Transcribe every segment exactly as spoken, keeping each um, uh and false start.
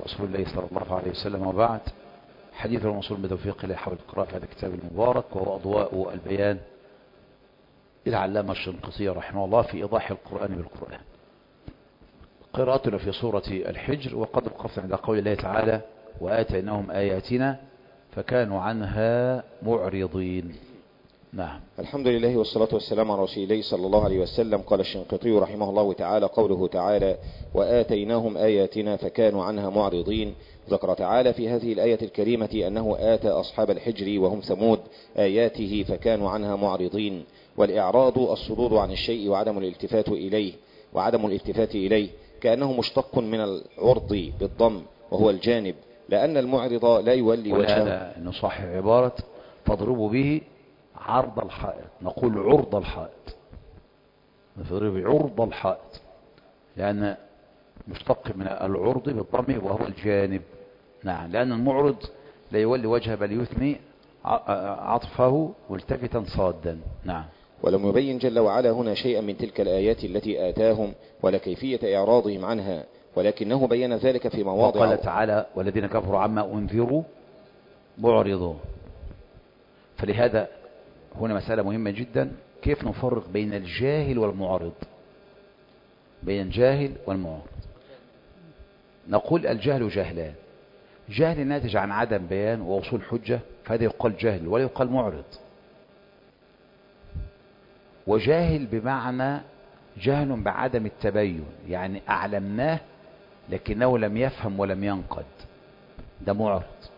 رسول الله صلى الله عليه وسلم، وبعد. حديث الموصول بتوفيق الله حول قراءة هذا الكتاب المبارك، وهو أضواء البيان للعلامة الشنقيطي رحمه الله في إيضاح القرآن بالقرآن. قراءتنا في سورة الحجر، وقد وقفنا عند قول الله تعالى: وآتيناهم آياتنا فكانوا عنها معرضين. نعم. الحمد لله والصلاة والسلام على رسول الله صلى الله عليه وسلم. قال الشنقيطي رحمه الله تعالى: قوله تعالى: وآتيناهم آياتنا فكانوا عنها معرضين. ذكر تعالى في هذه الآية الكريمة أنه آتى أصحاب الحجر وهم ثمود آياته فكانوا عنها معرضين. والإعراض الصدور عن الشيء وعدم الالتفات إليه وعدم الالتفات إليه كأنه مشتق من العرض بالضم، وهو الجانب، لأن المعرض لا يولي وجهه. ولهذا نصحح عبارة فاضربوا به عرض الحائط، نقول عرض الحائط، نضرب عرض الحائط، لأن مشتق من العرض بالضم وهو الجانب. نعم، لأن المعرض لا يولي وجهه بل يثني عطفه ملتفتا صادا. نعم. ولم يبين جل وعلا هنا شيئا من تلك الآيات التي آتاهم ولا كيفية إعراضهم عنها، ولكنه بين ذلك في مواضع. وقال تعالى: والذين كفروا عما أنذروا معرضون. فلهذا هنا مسألة مهمة جدا، كيف نفرق بين الجاهل والمعرض، بين الجاهل والمعرض. نقول الجهل جهلان: جهل ناتج عن عدم بيان ووصول حجة، فهذا يقال جهل ولا يقال معرض. وجاهل بمعنى جهل بعدم التبين، يعني أعلمناه لكنه لم يفهم ولم ينقد، ده معرض.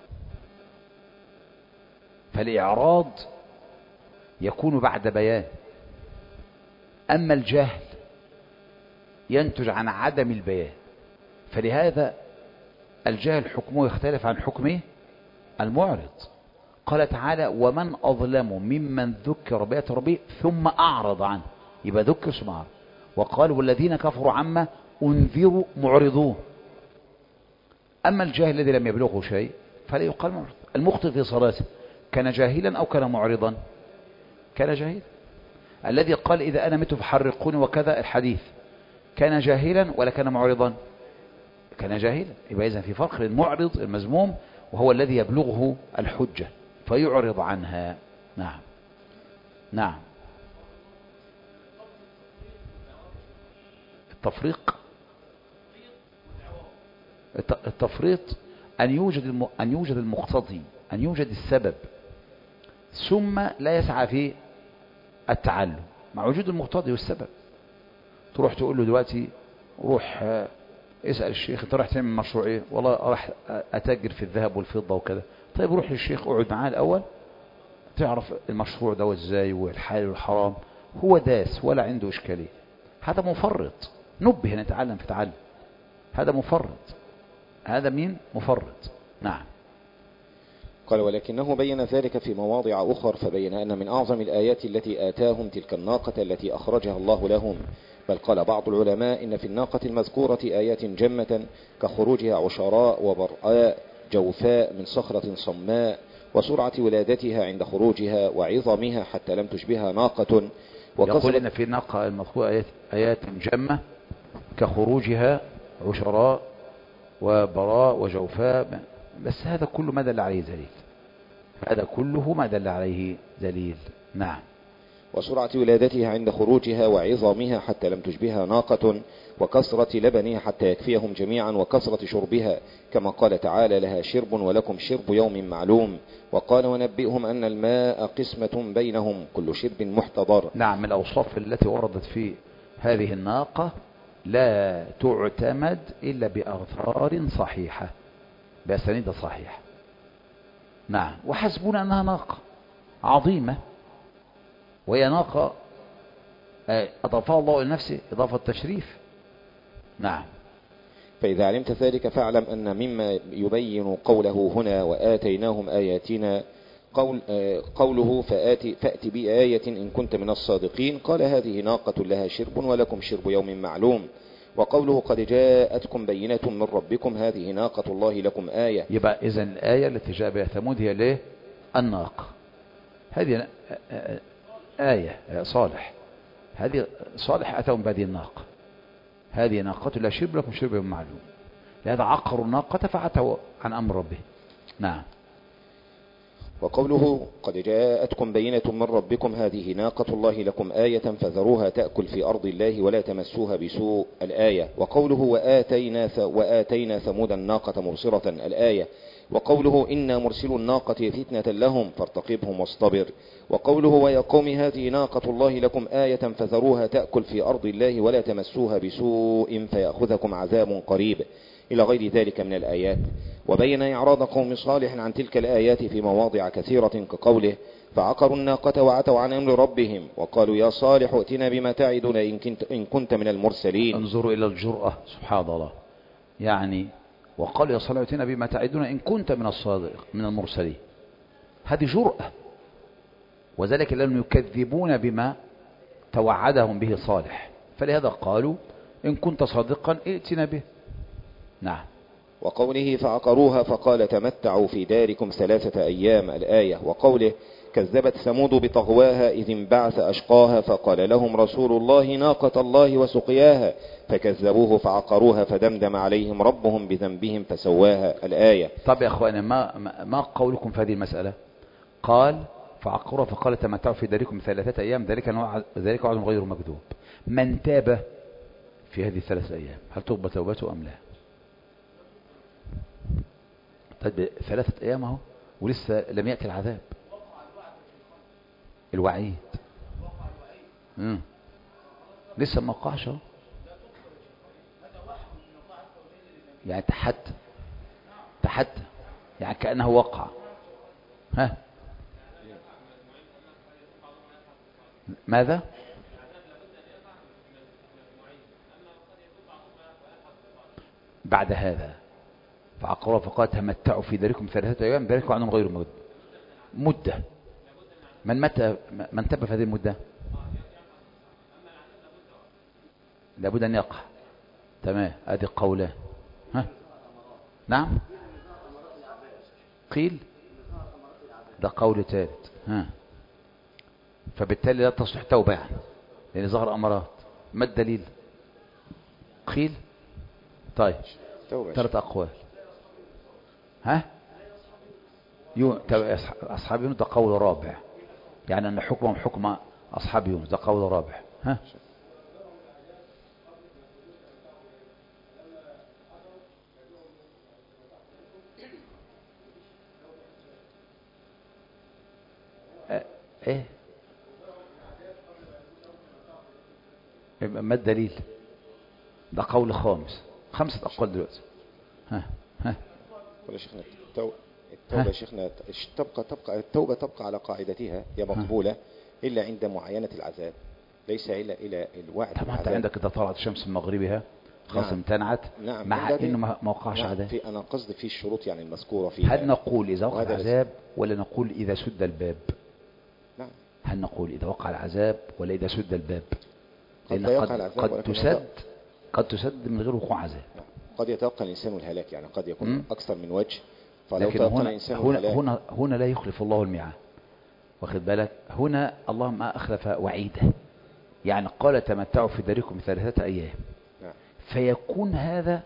فالإعراض يكون بعد بيان، أما الجهل ينتج عن عدم البيان. فلهذا الجهل حكمه يختلف عن حكمه المعرض. قال تعالى: ومن أظلم ممن ذكر بآيات ربه ثم أعرض عنه، يبقى ذكر ثم أعرض. وقال: والذين كفروا عما أنذروا معرضون. أما الجاهل الذي لم يبلغه شيء فلا يقال معرض. المخطئ في صلاته كان جاهلا أو كان معرضا؟ كان جاهلا. الذي قال: إذا أنا مت فحرقوني وكذا الحديث، كان جاهلا ولا كان معرضا؟ كان جاهلا. يبقى إذن في فرق بين المعرض المذموم وهو الذي يبلغه الحجة فيعرض عنها. نعم. نعم. التفريق التفريط أن يوجد أن يوجد المقتضي، أن يوجد السبب، ثم لا يسعى في التعلم مع وجود المقتضي والسبب. تروح تقول له دلوقتي: روح اسأل الشيخ انت راح تعمل مشروع ايه؟ والله راح اتاجر في الذهب والفضة وكذا. طيب روح للشيخ، اقعد معاه الاول تعرف المشروع ده ازاي والحلال والحرام. هو داس ولا عنده اشكاليه، هذا مفرط. نبه نتعلم في تعلم، هذا مفرط. هذا مين؟ مفرط. نعم. قال: ولكنه بين ذلك في مواضع أخر، فبين أن من أعظم الآيات التي آتاهم تلك الناقة التي أخرجها الله لهم. بل قال بعض العلماء إن في الناقة المذكورة آيات جمة كخروجها عشراء وبرآء جوفاء من صخرة صماء، وسرعة ولادتها عند خروجها، وعظمها حتى لم تشبهها ناقة. يقول إن في الناقة المذكورة آيات, آيات جمة كخروجها عشراء وبراء وجوفاء، بس هذا كله ما دل عليه دليل، هذا كله ما دل عليه دليل. نعم. وسرعة ولادتها عند خروجها، وعظامها حتى لم تشبهها ناقة، وكثرة لبنها حتى يكفيهم جميعا، وكثرة شربها، كما قال تعالى: لها شرب ولكم شرب يوم معلوم. وقال: ونبئهم أن الماء قسمة بينهم كل شرب محتضر. نعم. الأوصاف التي وردت في هذه الناقة لا تعتمد إلا بأغثار صحيحة، بأسانيد صحيحة. نعم. وحسبنا أنها ناقة عظيمة، وهي ناقة أضافها الله لنفسه إضافة تشريف. نعم. فإذا علمت ذلك فاعلم أن مما يبين قوله هنا: وآتيناهم آياتنا، قول قوله فآت, فأت بآية إن كنت من الصادقين. قال: هذه ناقة لها شرب ولكم شرب يوم معلوم. وقوله: قد جاءتكم بينة من ربكم، هذه ناقة الله لكم آية. يبقى إذن الآية التي جاء بها ثمود هي ليه؟ الناقة. هذه آية صالح، هذه صالح أتوا بهذه الناقة، هذه ناقة لا شرب لكم شرب يوم معلوم. لهذا عقروا الناقة فعتوا عن أمر ربه. نعم. وقوله قد جاءتكم بينة من ربكم هذه ناقة الله لكم آية فذروها تأكل في أرض الله ولا تمسوها بسوء الآية. وقوله وآتينا, وآتينا ثمود الناقة مبصرة الآية. وقوله إنا مرسل الناقة فتنة لهم فارتقبهم واصطبر. وقوله ويا قوم هذه ناقة الله لكم آية فذروها تأكل في أرض الله ولا تمسوها بسوء فيأخذكم عذاب قريب إلى غير ذلك من الآيات. وبين إعراض قوم صالح عن تلك الآيات في مواضع كثيرة كقوله فعقروا الناقة وعتوا عن أمر ربهم وقالوا يا صالح ائتنا بما تعدنا إن كنت, إن كنت من المرسلين. انظروا إلى الجرأة سبحان الله. يعني وقالوا يا صالح ائتنا بما تعدنا إن كنت من الصادق من المرسلين. هذه جرأة. وذلك لأنهم يكذبون بما توعدهم به صالح، فلهذا قالوا إن كنت صادقا ائتنا به. نعم. وقوله فعقروها فقال تمتعوا في داركم ثلاثة أيام الآية. وقوله كذبت ثمود بطغواها إذ انبعث أشقاها فقال لهم رسول الله ناقة الله وسقياها فكذبوه فعقروها فدمدم عليهم ربهم بذنبهم فسواها الآية. طب يا أخواني ما, ما قولكم في هذه المسألة؟ قال فعقروها فقال تمتعوا في داركم ثلاثة أيام ذلك ذلك وعد غير مكذوب. من تاب في هذه الثلاثة أيام هل تقبل توبته أم لا؟ طيب ثلاثة أيام اهو ولسه لم يأتي العذاب. الوعيد مم. لسه ما وقعش اهو. يعني تحت تحت يعني كأنه وقع. ها ماذا؟ بعد هذا فعقروها فقال تمتعوا في داركم ثلاثة أيام ذلك وعد غير مكذوب. مدة من متى من تب في هذه المدة لابد أن يقع. تمام. هذه قولان. ها نعم قيل ده قول ثالث. ها فبالتالي لا تصلح توبة يعني لأن ظهر أمرات. ما الدليل؟ قيل طيب ثلاث أقوال. ها يو... أصحاب يونس ده قول رابع يعني أن حكمهم حكم أصحاب يونس ده قول رابع. ها ايه ما الدليل؟ ده قول خامس. خمسة أقوال دلوقتي. ها ها يا شيخنا التوبة شيخنا تبقى تبقى التوبة تبقى على قاعدتها هي مقبولة إلا عند معاينة العذاب ليس إلا إلى الوعد. طبعا أنت عندك إذا طلعت الشمس من مغربها خلاص نعم. امتنعت. نعم. مع إنه ما وقعش نعم. عذاب. في أنا قصدي في الشروط يعني المذكورة فيها. هل نقول إذا وقع العذاب ولا نقول إذا سد الباب؟ نعم. هل نقول إذا وقع العذاب ولا إذا سد الباب؟ لأن قد, قد, قد تسد قد تسد من غير وقوع عذاب. قد يتوقع الإنسان الهلاك يعني قد يكون م? أكثر من وجه. فلو لكن هنا, هنا, هنا, هنا لا يخلف الله الميعاد. واخد بالك؟ هنا الله ما أخلف وعيده يعني قال تمتعوا في داركم ثلاثة أيام. نعم. فيكون هذا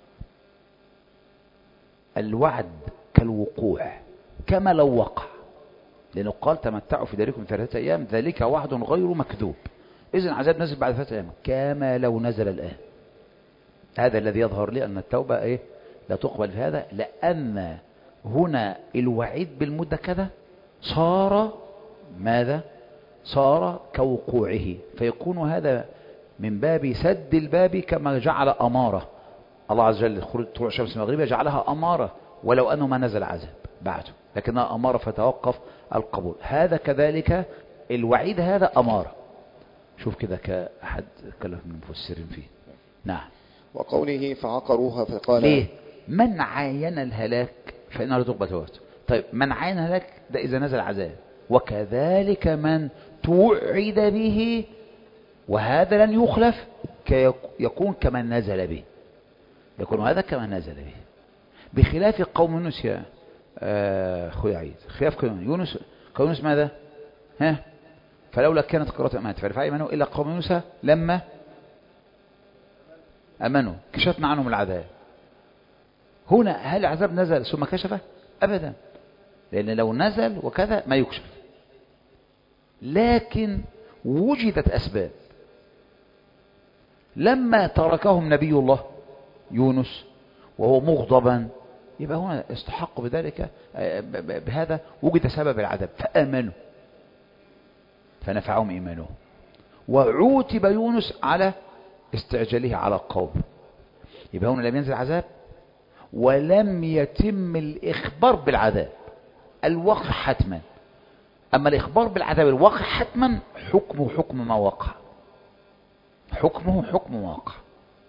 الوعد كالوقوع كما لو وقع لأنه قال تمتعوا في داركم ثلاثة أيام ذلك وعد غير مكذوب. إذن عذاب نزل بعد ثلاثة أيام كما لو نزل الآن. هذا الذي يظهر لي أن التوبة إيه لا تقبل في هذا لأن هنا الوعيد بالمدة كذا صار ماذا؟ صار كوقوعه فيكون هذا من باب سد الباب كما جعل أمارة الله عز وجل طلوع الشمس المغربية جعلها أمارة ولو أنه ما نزل عذاب بعده لكنها أمارة فتوقف القبول. هذا كذلك الوعيد هذا أمارة. شوف كده كأحد كلام من المفسرين فيه. نعم. وقوله فعقروها فقال ليه؟ من عاين الهلاك فإنها لا تقبل توبته. طيب من عاين الهلاك ده إذا نزل عذاب وكذلك من توعد به وهذا لن يخلف يكون كمن نزل به يكون هذا كمن نزل به بخلاف قوم يونس يا أخوي عيد. خلاف قوم يونس قوم يونس ماذا؟ ها فلولا كانت قراءة أمانة فلفع إيمانه إلا قوم يونس لما أمنوا كشفنا عنهم العذاب هنا هل العذاب نزل ثم كشفه؟ أبدا، لأن لو نزل وكذا ما يكشف، لكن وجدت أسباب. لما تركهم نبي الله يونس وهو مغضبا، يبقى هنا استحق بذلك، بهذا وجد سبب العذاب فآمنوا فنفعهم إيمانهم. وعوتب يونس على استعجاله على القوم، يبقى هنا لم ينزل عذاب ولم يتم الإخبار بالعذاب، الوقع حتما. أما الإخبار بالعذاب الواقع حتما حكمه حكم ما وقع، حكمه حكم ما وقع.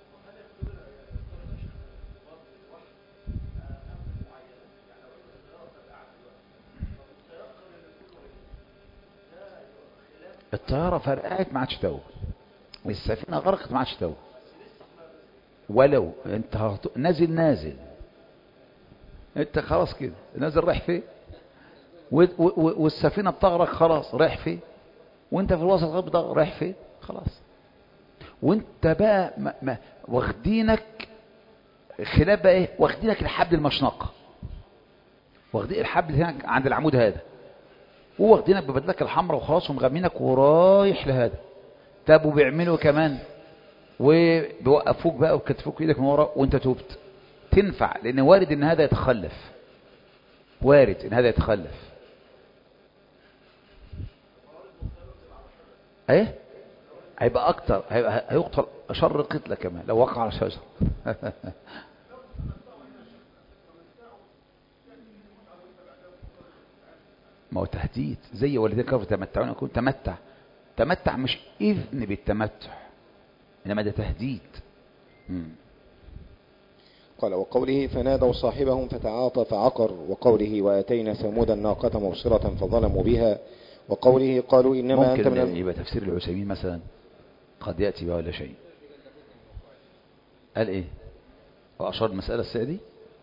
الطيارة فرقعت ما عادش توه، والسفينة غرقت ما عادش توه، ولو انت نازل نازل انت خلاص كده نازل رايح فين، والسفينة بتغرق خلاص رايح فين، وانت في الوسط غرب رايح فين خلاص. وانت بقى ما ما واخدينك خلاف بقى ايه، واخدينك الحبل المشنقة، واخدين الحبل هناك عند العمود هذا، وواخدينك ببدلك الحمراء وخلاص ومغمينك ورايح لهذا. طب وبيعملوا كمان وبيوقفوك بقى وكتفوك ايدك من ورا وانت توبت، تنفع، لان وارد ان هذا يتخلف، وارد ان هذا يتخلف. ايه هيبقى اكتر، هيبقى هيقتل شر قتله كمان لو وقع على شجر. ما هو تهديد، زي والذين كفروا تمتعون يكون تمتع، تمتع مش اذن بالتمتع، انما ده تهديد. مم. قال وقوله فنادوا صاحبهم فتعاطى فعقر، وقوله واتينا ثمود الناقة مبصرة فظلموا بها، وقوله قالوا انما انت من ممكن يبقى تفسير العثيمين مثلا قد ياتي بها ولا شيء. قال ايه واشار المسألة السعدي؟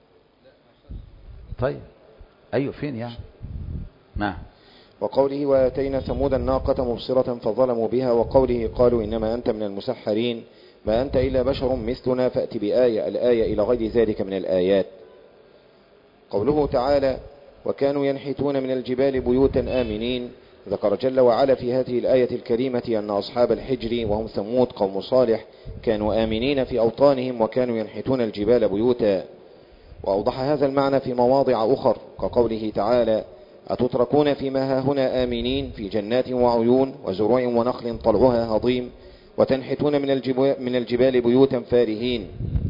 طيب ايوه فين يعني؟ نعم. وقوله واتينا ثمود الناقة مبصرة فظلموا بها، وقوله قالوا انما انت من المسحرين ما أنت إلا بشر مثلنا فأت بآية، الآية إلى غير ذلك من الآيات. قوله تعالى وكانوا ينحتون من الجبال بيوتا آمنين، ذكر جل وعلا في هذه الآية الكريمة أن أصحاب الحجر وهم ثمود قوم صالح كانوا آمنين في أوطانهم وكانوا ينحتون الجبال بيوتا. وأوضح هذا المعنى في مواضع أخر كقوله تعالى أتتركون فيما هاهنا آمنين في جنات وعيون وزروع ونخل طلعها هضيم وتنحتون من الجبال, من الجبال بيوتا فارهين.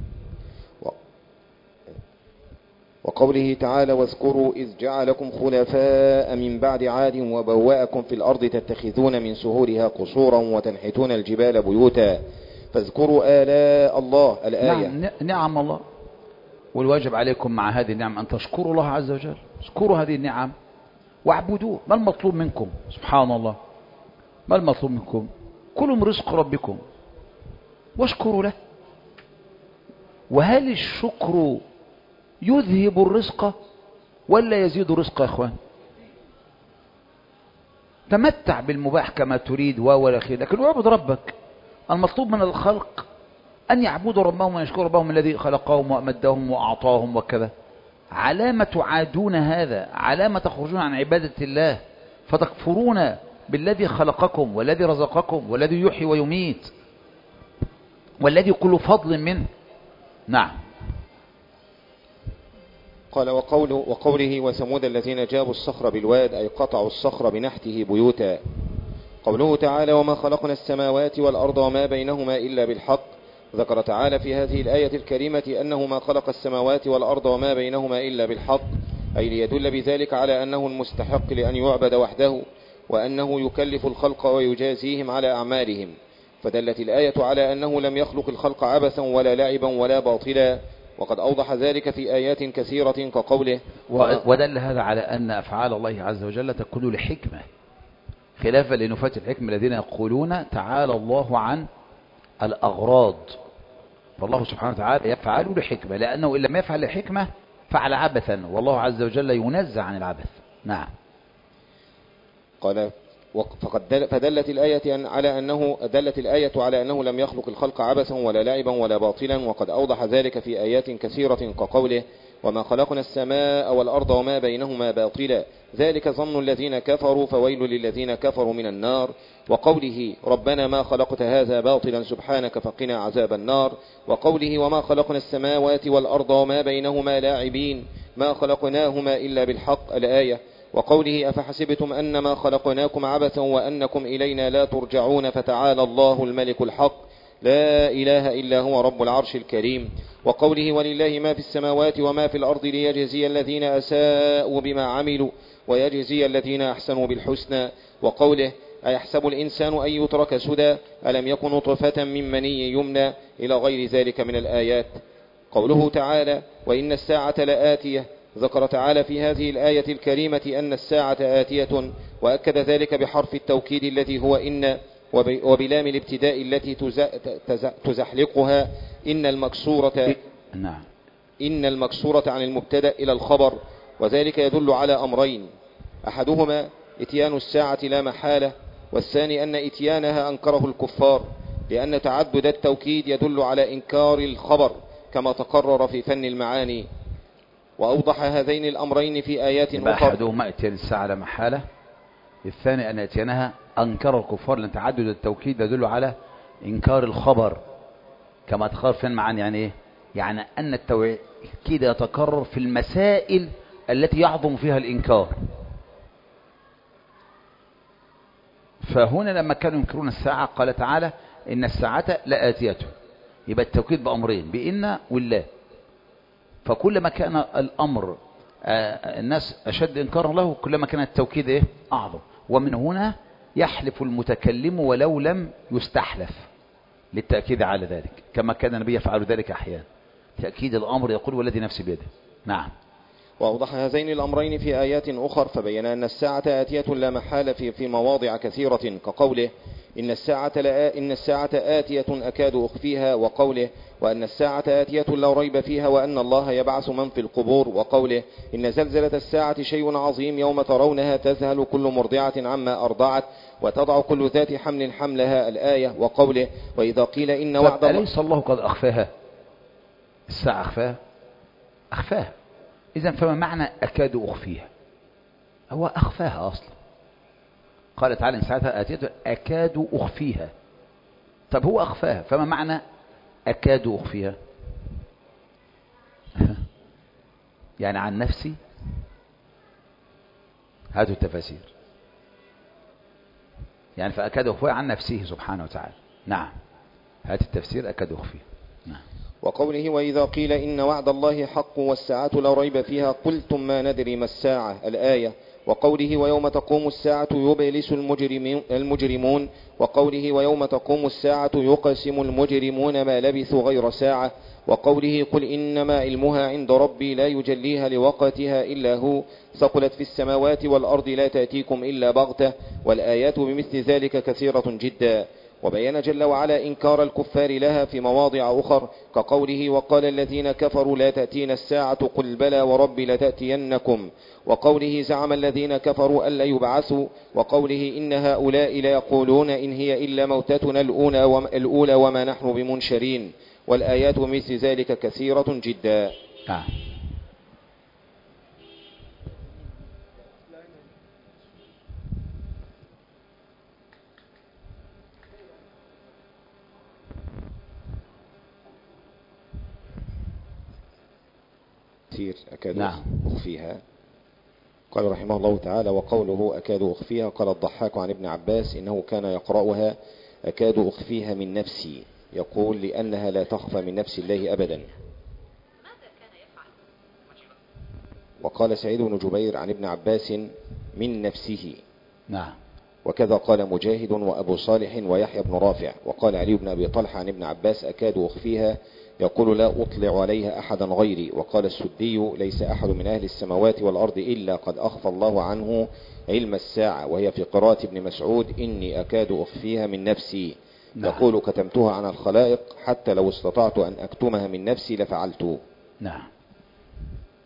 وقوله تعالى واذكروا إذ جعلكم خلفاء من بعد عاد وبوأكم في الأرض تتخذون من سهولها قصورا وتنحتون الجبال بيوتا فاذكروا آلاء الله الآية. نعم, نعم الله، والواجب عليكم مع هذه النعم أن تشكروا الله عز وجل، اشكروا هذه النعم واعبدوه. ما المطلوب منكم؟ سبحان الله، ما المطلوب منكم؟ كلوا من رزق ربكم واشكروا له. وهل الشكر يذهب الرزق ولا يزيد الرزق يا اخوان؟ تمتع بالمباح كما تريد ولا خير، لكن اعبد ربك. المطلوب من الخلق أن يعبدوا ربهم ويشكروا ربهم الذي خلقهم وأمدهم وأعطاهم وكذا. علامة تعادون هذا، علامة تخرجون عن عبادة الله فتكفرون بالذي خلقكم والذي رزقكم والذي يحيي ويميت والذي كل فضل منه. نعم. قال وقوله, وقوله وثمود الذين جابوا الصخر بالواد أي قطعوا الصخر بنحته بيوتا. قوله تعالى وما خلقنا السماوات والأرض وما بينهما إلا بالحق، ذكر تعالى في هذه الآية الكريمة أنه ما خلق السماوات والأرض وما بينهما إلا بالحق، أي ليدل بذلك على أنه المستحق لأن يعبد وحده وأنه يكلف الخلق ويجازيهم على أعمالهم. فدلت الآية على أنه لم يخلق الخلق عبثا ولا لعبا ولا باطلا، وقد أوضح ذلك في آيات كثيرة كقوله ودل هذا على أن أفعال الله عز وجل تكون لحكمة، خلافا لنفاة الحكمة الذين يقولون تعالى الله عن الأغراض. فالله سبحانه وتعالى يفعل لحكمة، لأنه إن لم يفعل لحكمة فعل عبثا، والله عز وجل ينزع عن العبث. نعم. قال فقد فدلت الآية على أنه دلت الآية على أنه لم يخلق الخلق عبثا ولا لعبا ولا باطلا، وقد أوضح ذلك في آيات كثيرة كقوله وما خلقنا السماء والأرض وما بينهما باطلا ذلك ظن الذين كفروا فويل للذين كفروا من النار، وقوله ربنا ما خلقت هذا باطلا سبحانك فقنا عذاب النار، وقوله وما خلقنا السماوات والأرض وما بينهما لاعبين ما خلقناهما إلا بالحق الآية، وقوله أفحسبتم أنما خلقناكم عبثا وأنكم إلينا لا ترجعون فتعالى الله الملك الحق لا إله إلا هو رب العرش الكريم، وقوله ولله ما في السماوات وما في الأرض ليجزي الذين أساءوا بما عملوا ويجزي الذين أحسنوا بالحسنى، وقوله أيحسب الإنسان أن يترك سدى ألم يكن نطفة من مني يمنى إلى غير ذلك من الآيات. قوله تعالى وإن الساعة لآتية، ذكر تعالى في هذه الآية الكريمة أن الساعة آتية، وأكد ذلك بحرف التوكيد الذي هو إن، وبلام الابتداء التي تزحلقها إن المكسورة نعم إن المكسورة عن المبتدأ إلى الخبر، وذلك يدل على أمرين، أحدهما إتيان الساعة لا محالة، والثاني أن إتيانها أنكره الكفار، لأن تعدد التوكيد يدل على إنكار الخبر كما تقرر في فن المعاني. وأوضح هذين الأمرين في آيات أخرى. أحدهما إتيان الساعة لا محالة، الثاني أن إتيانها أنكر الكفار، لأن تعدد التوكيد يدل على إنكار الخبر كما تقرر في المعاني. يعني إيه؟ يعني أن التوكيد يتكرر في المسائل التي يعظم فيها الإنكار. فهنا لما كانوا ينكرون الساعة قال تعالى إن الساعة لآتية، يبقى التوكيد بأمرين بإن والله، فكلما كان الأمر الناس أشد إنكارا له كلما كان التوكيد إيه؟ أعظم. ومن هنا يحلف المتكلم ولو لم يستحلف للتأكيد على ذلك، كما كان النبي يفعل ذلك أحيانا، تأكيد الأمر يقول والذي نفسي بيده. نعم. وأوضح هذين الأمرين في آيات أخر، فبين أن الساعة آتية لا محالة في, في مواضع كثيرة كقوله إن الساعة, لا إن الساعة آتية أكاد أخفيها، وقوله وأن الساعة آتية لا ريب فيها وأن الله يبعث من في القبور، وقوله إن زلزلة الساعة شيء عظيم يوم ترونها تذهل كل مرضعة عما أرضعت وتضع كل ذات حمل حملها الآية، وقوله وإذا قيل إن وعد الله أليس الله قد أخفاها؟ الساعة أخفاها أخفاها إذن فما معنى أكاد أخفيها؟ هو أخفاها أصلا. قال تعالى إن ساعتها آتية أكاد أخفيها، طب هو أخفاها، فما معنى أكاد أخفيها؟ يعني عن نفسي. هاتوا التفاسير. يعني فأكاد أخفيها عن نفسه سبحانه وتعالى. نعم، هات التفسير أكاد أخفيها. نعم. وقوله وإذا قيل إن وعد الله حق والساعة لا ريب فيها قلتم ما ندري ما الساعة الآية، وقوله ويوم تقوم الساعة يبلس المجرمون، وقوله ويوم تقوم الساعة يقسم المجرمون ما لبثوا غير ساعة، وقوله قل إنما علمها عند ربي لا يجليها لوقتها إلا هو ثقلت في السماوات والأرض لا تأتيكم إلا بغتة، والآيات بمثل ذلك كثيرة جدا. وبين جل وعلا إنكار الكفار لها في مواضع أخر كقوله وقال الذين كفروا لا تأتين الساعة قل بلى وربي لتأتينكم، وقوله زعم الذين كفروا ألا يبعثوا، وقوله إن هؤلاء ليقولون إن هي إلا موتتنا الأولى وما نحن بمنشرين، والآيات مثل ذلك كثيرة جدا. آه. أكاد نعم. أخفيها. قال رحمه الله تعالى وقوله أكاد أخفيها قال الضحاك عن ابن عباس إنه كان يقرأها أكاد أخفيها من نفسي، يقول لأنها لا تخفى من نفس الله أبدا. وقال سعيد بن جبير عن ابن عباس من نفسه. نعم. وكذا قال مجاهد وأبو صالح ويحيى بن رافع. وقال علي بن أبي طلحة عن ابن عباس أكاد أخفيها يقول لا أطلع عليها أحدا غيري. وقال السدي ليس أحد من أهل السماوات والأرض إلا قد أخفى الله عنه علم الساعة، وهي في قراءة ابن مسعود إني أكاد أخفيها من نفسي. نعم. يقول كتمتها عن الخلائق حتى لو استطعت أن أكتمها من نفسي لفعلت. نعم.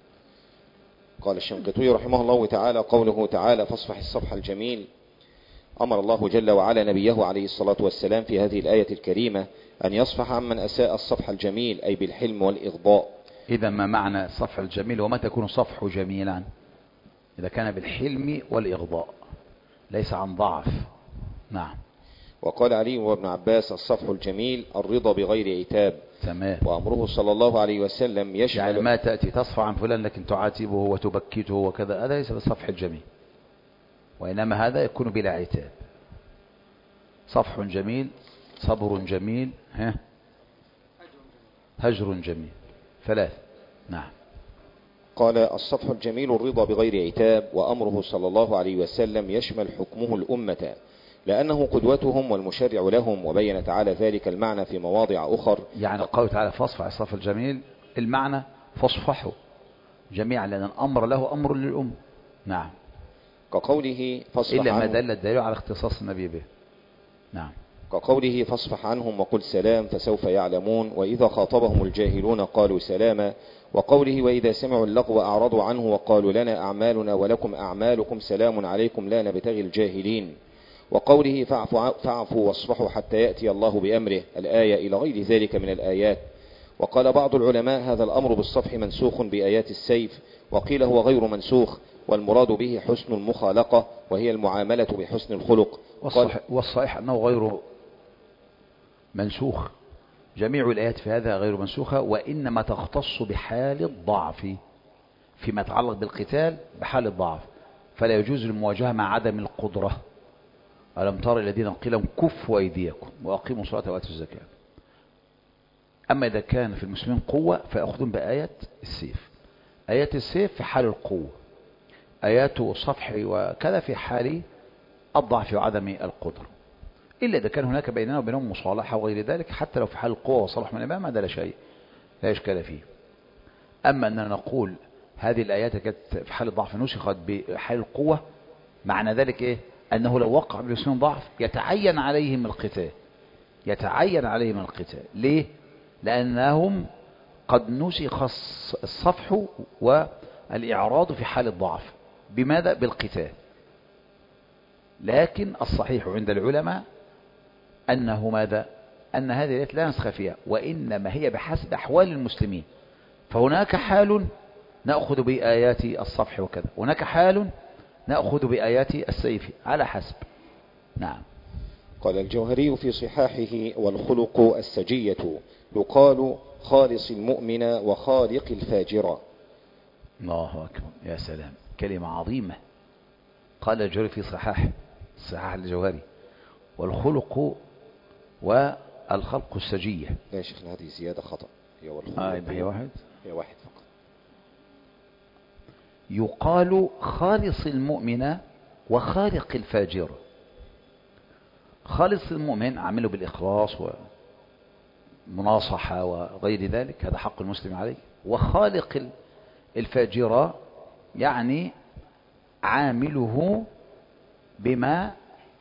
قال الشنقيطي رحمه الله تعالى قوله تعالى فاصفح الصفح الجميل أمر الله جل وعلا نبيه عليه الصلاة والسلام في هذه الآية الكريمة أن يصفح عمن أساء الصفح الجميل، أي بالحلم والإغضاء. إذا ما معنى الصفح الجميل؟ ومتى يكون صفحه جميلا؟ إذا كان بالحلم والإغضاء ليس عن ضعف. نعم. وقال علي وابن عباس: الصفح الجميل الرضا بغير عتاب. تمام. وأمره صلى الله عليه وسلم يشمل يعني ما تأتي تصفح عن فلان لكن تعاتبه وتبكته وكذا، هذا ليس بالصفح الجميل، وإنما هذا يكون بلا عتاب. صفح جميل، صبر جميل، ها، هجر جميل، ثلاث. نعم. قال: الصفح الجميل الرضا بغير عتاب. وأمره صلى الله عليه وسلم يشمل حكمه الأمة، لأنه قدوتهم والمشرع لهم، وبين تعالى ذلك المعنى في مواضع أخر. يعني قول تعالى: فاصفح الصفح الجميل، المعنى فاصفحوا جميعا، لأن الأمر له أمر للأم. نعم. كقوله: فاصفح إلا ما عنهم. دل الدليل على اختصاص النبي به. نعم. كقوله: فاصفح عنهم وقل سلام فسوف يعلمون. وإذا خاطبهم الجاهلون قالوا سلاما. وقوله: وإذا سمعوا اللغو أعرضوا عنه وقالوا لنا أعمالنا ولكم أعمالكم سلام عليكم لا نبتغي الجاهلين. وقوله: فاعفوا فاعفوا واصفحوا حتى يأتي الله بأمره، الآية إلى غير ذلك من الآيات. وقال بعض العلماء: هذا الأمر بالصفح منسوخ بآيات السيف، وقيل هو غير منسوخ، والمراد به حسن المخالقة، وهي المعاملة بحسن الخلق. والصحيح, والصحيح أنه غير منسوخ، جميع الآيات في هذا غير منسوخة، وإنما تختص بحال الضعف فيما يتعلق بالقتال، بحال الضعف فلا يجوز المواجهة مع عدم القدرة. ألم تر الذين قيل لهم كفوا أيديكم وأقيموا الصلاة وآتوا الزكاة. أما إذا كان في المسلمين قوة فيأخذون بآيات السيف. آيات السيف في حال القوة، آيات الصفح وكذا في حال الضعف وعدم القدرة، إلا إذا كان هناك بيننا وبينهم مصالحة وغير ذلك. حتى لو في حال القوة وصلح من الإمام هذا لا شيء، لا إشكال فيه. أما أننا نقول هذه الآيات كانت في حال الضعف نسخت بحال القوة، معنى ذلك إيه؟ أنه لو وقع بالمسلمين ضعف يتعين عليهم القتال، يتعين عليهم القتال. ليه؟ لأنهم قد نسخ الصفح والإعراض في حال الضعف. بماذا؟ بالقتال. لكن الصحيح عند العلماء أنه ماذا؟ أن هذه الآيات لا نسخ فيها، وإنما هي بحسب أحوال المسلمين. فهناك حال نأخذ بآيات الصفح وكذا، هناك حال نأخذ بآيات السيف على حسب. نعم. قال الجوهري في صحاحه: والخلق السجية يقال خالص المؤمن وخالق الفاجر. الله أكبر، يا سلام، كلمة عظيمة. قال الجوهري في صحاح صحاح الجوهري: والخلق والخلق السجية. لا يا شيخنا، هذه زيادة خطأ. هي والخلق آه هي واحد هي واحد فقط. يقال خالص المؤمن وخالق الفاجر. خالص المؤمن عمله بالإخلاص ومناصحة وغير ذلك، هذا حق المسلم عليه. وخالق الفاجر يعني عامله بما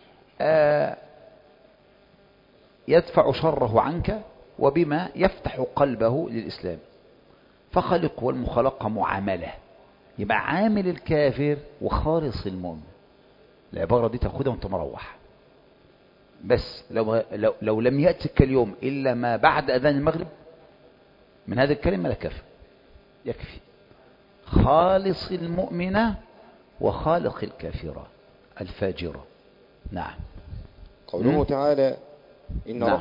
يدفع شره عنك وبما يفتح قلبه للإسلام. فخلق والمخلقة معاملة، يبقى عامل الكافر وخالص المؤمن. العبارة دي تاخدها وانت مروح بس. لو, لو, لو لم يأتك اليوم إلا ما بعد أذان المغرب من هذه الكلمة لكفى، يكفي. خالص المؤمن وخالق الكافرة الفاجرة. نعم. قوله تعالى إن نعم. رب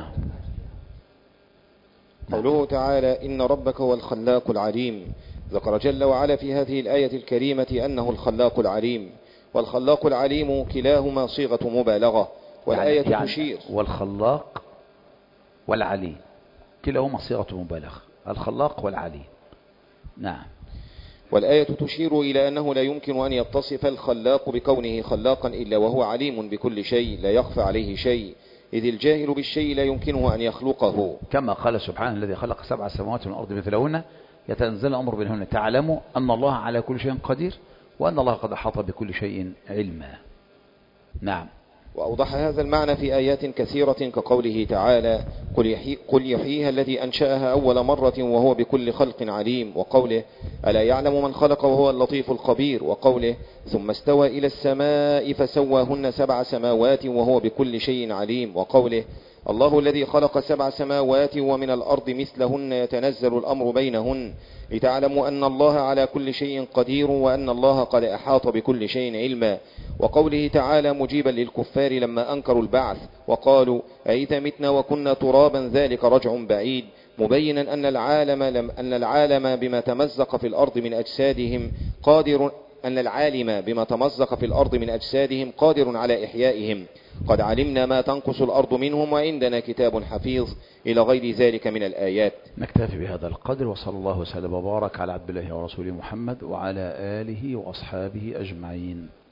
قوله تعالى إن ربك هو الخلاق العليم. ذكر جل وعلا في هذه الآية الكريمة أنه الخلاق العليم، والخلاق العليم كلاهما صيغة مبالغة. والآية يعني تشير. والخلاق والعليم كلاهما صيغة مبالغة، الخلاق والعليم. نعم. والآية تشير إلى أنه لا يمكن أن يتصف الخلاق بكونه خلاقا إلا وهو عليم بكل شيء، لا يخفى عليه شيء، إذ الجاهل بالشيء لا يمكنه أن يخلقه. كما قال سبحانه: الذي خلق سبع سماوات والأرض مثلهن يتنزل الأمر بينهن تعلموا أن الله على كل شيء قدير وأن الله قد أحاط بكل شيء علما. نعم. وأوضح هذا المعنى في آيات كثيرة كقوله تعالى قل, يحيي قل يحييها الذي أنشأها أول مرة وهو بكل خلق عليم، وقوله ألا يعلم من خلق وهو اللطيف الخبير، وقوله ثم استوى إلى السماء فسواهن سبع سماوات وهو بكل شيء عليم، وقوله الله الذي خلق سبع سماوات ومن الأرض مثلهن يتنزل الأمر بينهن لتعلموا أن الله على كل شيء قدير وأن الله قد أحاط بكل شيء علما، وقوله تعالى مجيبا للكفار لما أنكروا البعث وقالوا أئذا متنا وكنا ترابا ذلك رجع بعيد، مبينا أن العالم, لم أن العالم بما تمزق في الأرض من أجسادهم قادر أن العالم بما تمزق في الأرض من أجسادهم قادر على إحيائهم، قد علمنا ما تنقص الأرض منهم وعندنا كتاب حفيظ، إلى غير ذلك من الآيات. نكتفي بهذا القدر، وصلى الله وسلم وبارك على عبد الله ورسوله محمد وعلى آله وأصحابه أجمعين.